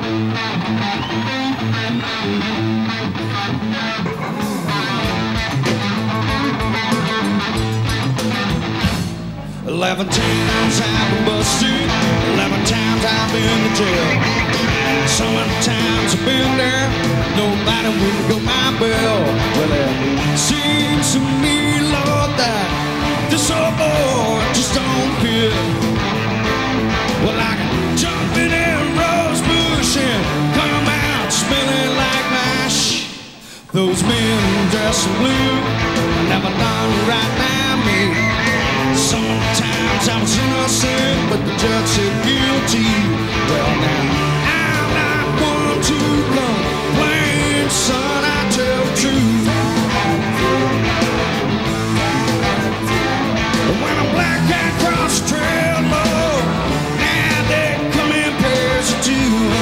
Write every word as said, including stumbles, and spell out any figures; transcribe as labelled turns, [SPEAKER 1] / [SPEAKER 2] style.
[SPEAKER 1] Eleven times I've been busted, eleven times I've been to jail. So many times I've been there, nobody will go my bell. Well, it seems to me, Lord, that this old boy just don't fit. Well, I can jump in a rose bush and come out smelling like mash. Those men dressed in blue never done right by me. Sometimes I was innocent, but the judge said guilty. Well, now